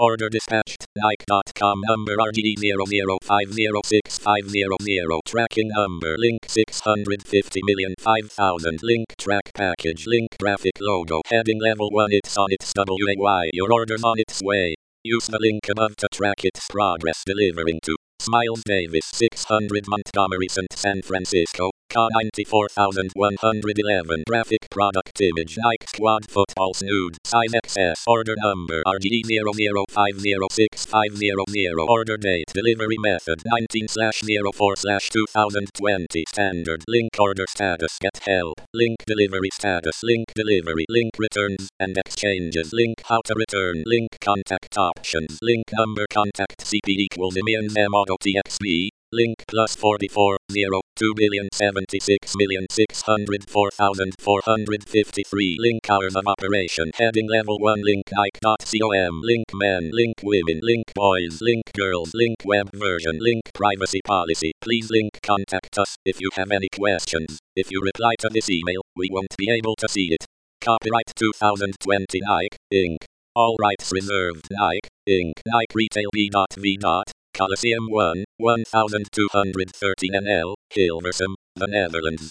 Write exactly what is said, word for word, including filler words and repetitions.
Order dispatched. Nike dot com number R G E zero zero five zero six five zero zero. Tracking number link six hundred fifty million five thousand. Link track package. Link graphic logo. Heading level one. It's on its way. Your order's on its way. Use the link above to track its progress. Delivering to Smiles Davis six hundred Montgomery Saint San Francisco. K ninety-four thousand one hundred eleven. Graphic product image. Nike Squad Football Snood. Size X S. Order number R G E zero zero five zero six five zero zero. Order date. Delivery method nineteen slash oh four slash two thousand twenty. Standard. Link order status. Get help. Link delivery status. Link delivery. Link returns and exchanges. Link how to return. Link contact options. Link number contact C P equals M N M auto T X B. Link plus forty-four, zero, two billion seventy-six million six hundred four thousand four hundred fifty-three. Link hours of operation. Heading level one. Link Nike dot com. Link men. Link women. Link boys. Link girls. Link web version. Link privacy policy. Please link contact us if you have any questions. If you reply to this email, we won't be able to see it. Copyright two thousand twenty Nike, Incorporated. All rights reserved. Nike, Incorporated. Nike Retail B.V. Coliseum one, twelve hundred thirteen N L, Hilversum, the Netherlands.